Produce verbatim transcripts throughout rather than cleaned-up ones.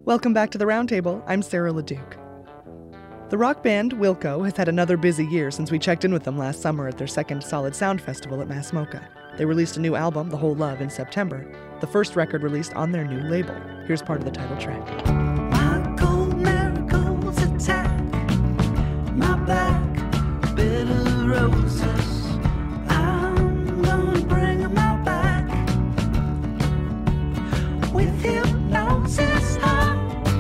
Welcome back to the Roundtable. I'm Sarah LeDuc. The rock band Wilco has had another busy year since we checked in with them last summer at their second Solid Sound Festival at Mass MoCA. They released a new album, The Whole Love, in September, the first record released on their new label. Here's part of the title track. My cold miracles attack my back, bitter roses. I'm gonna bring them all back with hypnosis high.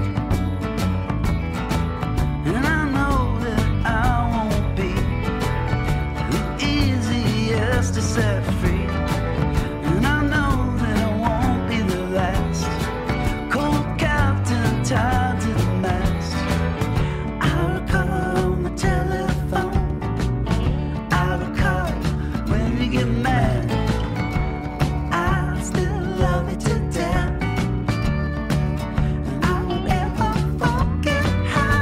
And I know that I won't be the easiest to set free. And I know that I won't be the last cold captain tied to the mast. I recall on the telephone, I recall when you get mad. I still love you to death, and I won't ever forget how.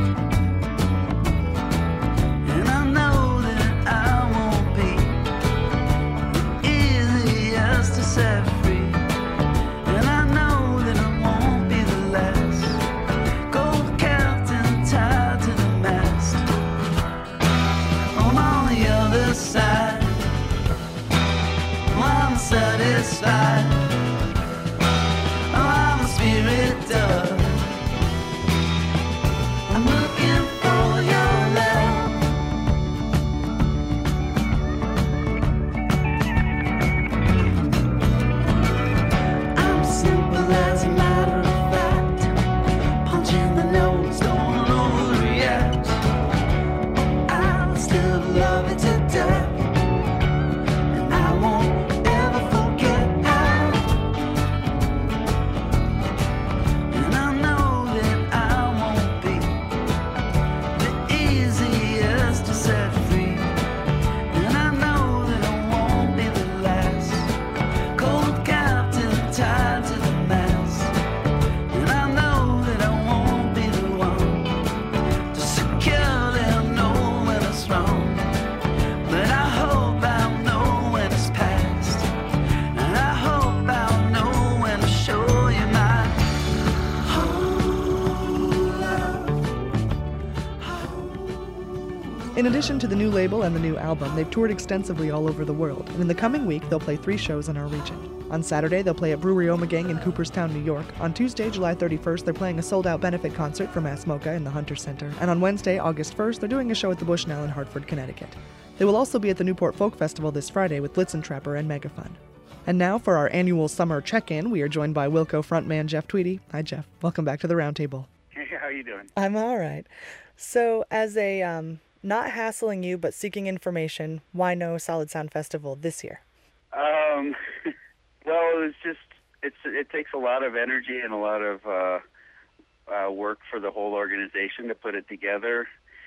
And I know that I won't be the easiest to set free. And I know that I won't be the last gold captain tied to the mast. I'm on the other side, I'm satisfied. I'm a spirit dove, I'm looking for your love. I'm simple as a matter of fact, punch in the nose, don't overreact. I still love it to death, and I won't ever forget how. And I know that I won't be the easiest to set free. And I know that I won't be the last cold captain tied to the mast. And I know that I won't be the one to securely know when it's wrong. But I hope I'll know when it's past. And I hope I'll know when to show you my whole love. In addition to the new label and the new album, they've toured extensively all over the world, and in the coming week, they'll play three shows in our region. On Saturday, they'll play at Brewery Omegang in Cooperstown, New York. On Tuesday, July thirty-first, they're playing a sold-out benefit concert for Mass MoCA in the Hunter Center. And on Wednesday, August first, they're doing a show at the Bushnell in Hartford, Connecticut. They will also be at the Newport Folk Festival this Friday with Blitzen Trapper and Megafun. And now for our annual summer check-in, we are joined by Wilco frontman Jeff Tweedy. Hi, Jeff. Welcome back to the Roundtable. Hey, how you doing? I'm all right. So, as a, um, not hassling you, but seeking information, why no Solid Sound Festival this year? Um, well, it was just it's it takes a lot of energy and a lot of uh, uh, work for the whole organization to put it together,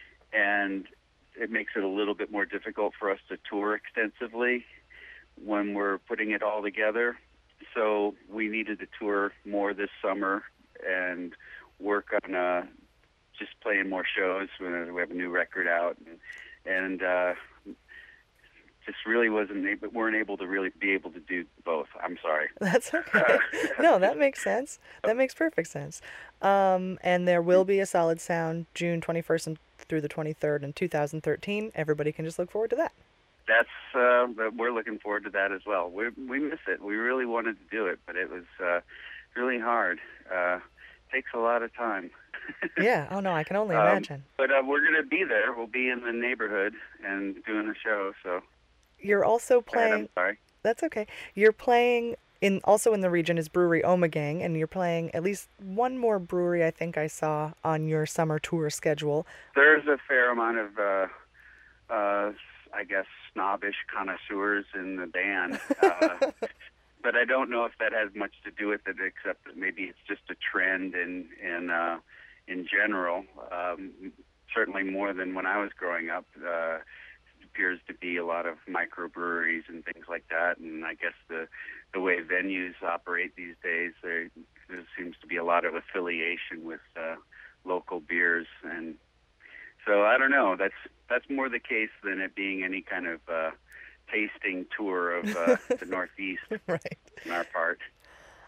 and it makes it a little bit more difficult for us to tour extensively when we're putting it all together. So we needed to tour more this summer and work on uh, just playing more shows. We have a new record out, and, and uh, just really wasn't able, weren't able to really be able to do both. I'm sorry. That's okay. No, that makes sense. That makes perfect sense. Um, and there will be a Solid Sound June twenty-first and through the twenty-third in two thousand thirteen. Everybody can just look forward to that. That's uh, we're looking forward to that as well. We we miss it. We really wanted to do it, but it was uh, really hard. Uh, takes a lot of time. Yeah. Oh no, I can only Um, imagine. But uh, we're going to be there. We'll be in the neighborhood and doing a show. So You're also Go ahead, playing. I'm sorry. That's okay. You're playing in also in the region is Brewery Omegang, and you're playing at least one more brewery I think I saw on your summer tour schedule. There's a fair amount of, uh, uh, I guess, snobbish connoisseurs in the band. Uh, but I don't know if that has much to do with it, except that maybe it's just a trend in in uh, in general. Um, certainly more than when I was growing up. Uh, it appears to be a lot of microbreweries and things like that. And I guess the the way venues operate these days, there, there seems to be a lot of affiliation with uh, local beers. And so I don't know. That's that's more the case than it being any kind of uh, tasting tour of uh, the Northeast Right. on our part.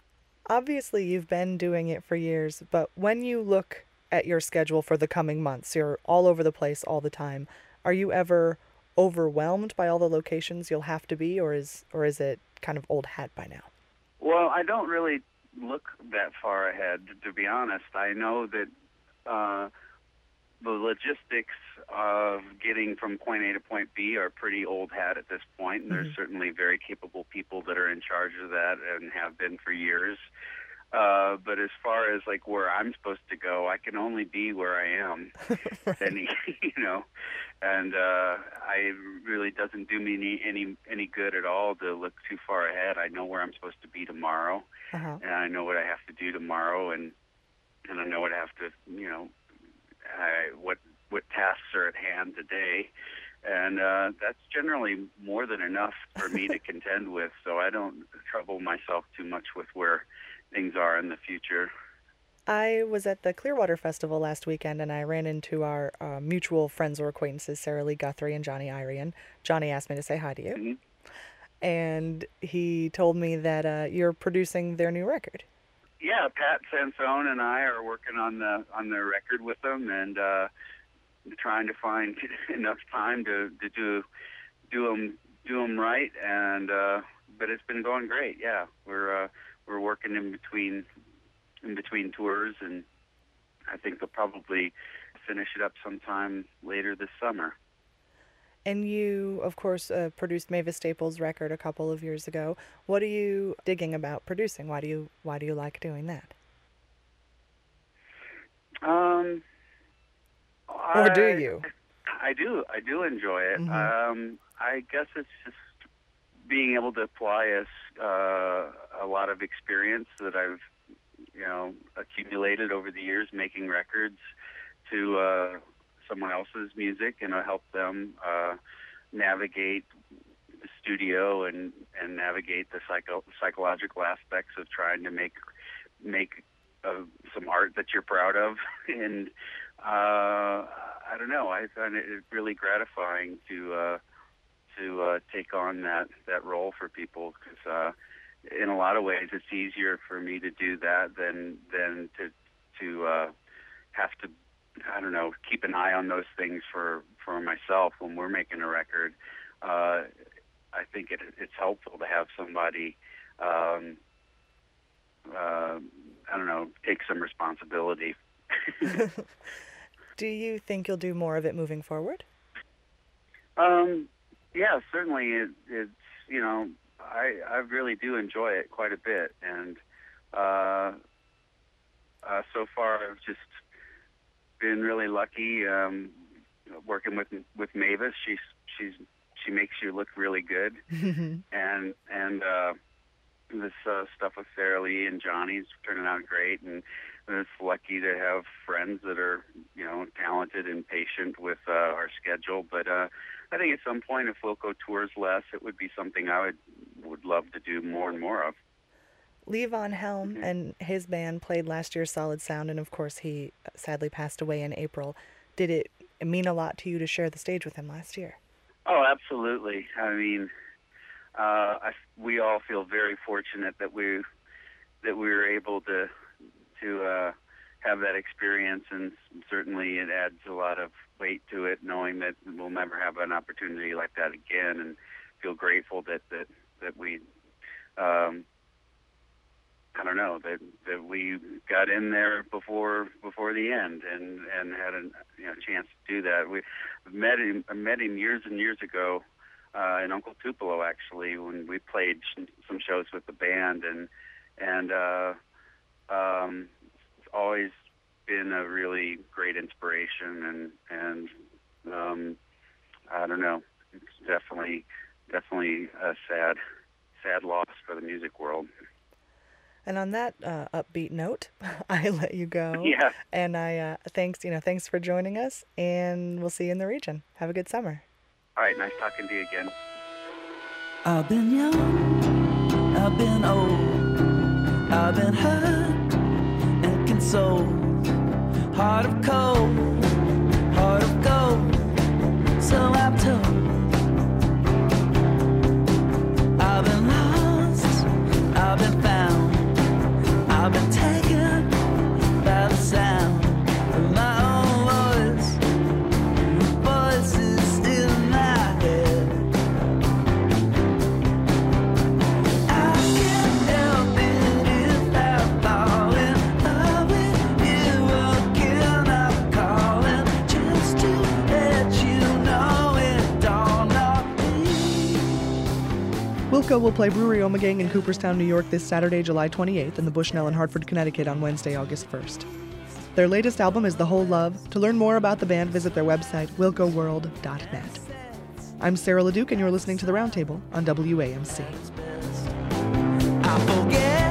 Obviously, you've been doing it for years, but when you look at your schedule for the coming months, you're all over the place all the time. Are you ever overwhelmed by all the locations you'll have to be, or is or is it kind of old hat by now? Well, I don't really look that far ahead, to be honest. I know that uh, the logistics of getting from point A to point B are pretty old hat at this point, and there's Mhm. certainly very capable people that are in charge of that and have been for years. Uh, but as far as like where I'm supposed to go, I can only be where I am. Any, you know, and uh, I really doesn't do me any, any any good at all to look too far ahead. I know where I'm supposed to be tomorrow, Uh-huh. and I know what I have to do tomorrow, and and I know what I have to, you know, I, what what tasks are at hand today, and uh, that's generally more than enough for me to contend with. So I don't trouble myself too much with where things are in the future. I was at the Clearwater Festival last weekend, and I ran into our uh, mutual friends or acquaintances, Sarah Lee Guthrie and Johnny Irian. Johnny asked me to say hi to you, Mhm. and he told me that uh, you're producing their new record. Yeah, Pat Sansone and I are working on the on the record with them, and uh, trying to find enough time to, to do do them do them right. And uh, but it's been going great. Yeah, we're uh, we're working in between in between tours, and I think they'll probably finish it up sometime later this summer. And you, of course, uh, produced Mavis Staples' record a couple of years ago. What are you digging about producing? Why do you Why do you like doing that? Um, Or do I- you? I do. I do enjoy it. Mhm. Um, I guess it's just being able to apply a, s- uh, a lot of experience that I've, you know, accumulated over the years making records to uh, someone else's music, and I help them uh, navigate the studio and, and navigate the psycho- psychological aspects of trying to make make uh, some art that you're proud of. And uh, I don't know. I find it really gratifying to uh, to uh, take on that, that role for people, because uh, in a lot of ways it's easier for me to do that than than to to uh, have to, I don't know, keep an eye on those things for, for myself when we're making a record. Uh, I think it, it's helpful to have somebody, um, uh, I don't know, take some responsibility. Do you think you'll do more of it moving forward? Um, yeah, certainly. It, it's, you know, I I really do enjoy it quite a bit, and uh, uh, so far I've just been really lucky um, working with with Mavis. She's she's she makes you look really good, and and uh, this uh, stuff with Sarah Lee and Johnny's turning out great, and it's lucky to have friends that are, you know, talented and patient with uh, our schedule. But uh, I think at some point, if Wilco tours less, it would be something I would would love to do more and more of. Levon Helm and his band played last year's Solid Sound, and of course he sadly passed away in April. Did it mean a lot to you to share the stage with him last year? Oh, absolutely. I mean, uh, I, we all feel very fortunate that we that we were able to to uh, have that experience, and certainly it adds a lot of weight to it, knowing that we'll never have an opportunity like that again, and feel grateful that that that we. Um, I don't know, that that we got in there before before the end, and and had a you know chance to do that. We met him I met him years and years ago uh, in Uncle Tupelo, actually, when we played some shows with the band, and and uh, um, it's always been a really great inspiration, and and um, I don't know, it's definitely definitely a sad sad loss for the music world. And on that uh, upbeat note, I let you go. Yeah. And I uh, thanks you know thanks for joining us, and we'll see you in the region. Have a good summer. All right, nice talking to you again. I've been young, I've been old, I've been hurt and consoled, heart of cold, heart of gold, so I'm told. I've been lost, I've been found, Wilco will play Brewery Ommegang in Cooperstown, New York this Saturday, July twenty-eighth, and the Bushnell in Hartford, Connecticut on Wednesday, August first. Their latest album is The Whole Love. To learn more about the band, visit their website, wilco world dot net. I'm Sarah LeDuc, and you're listening to The Roundtable on W A M C. I forget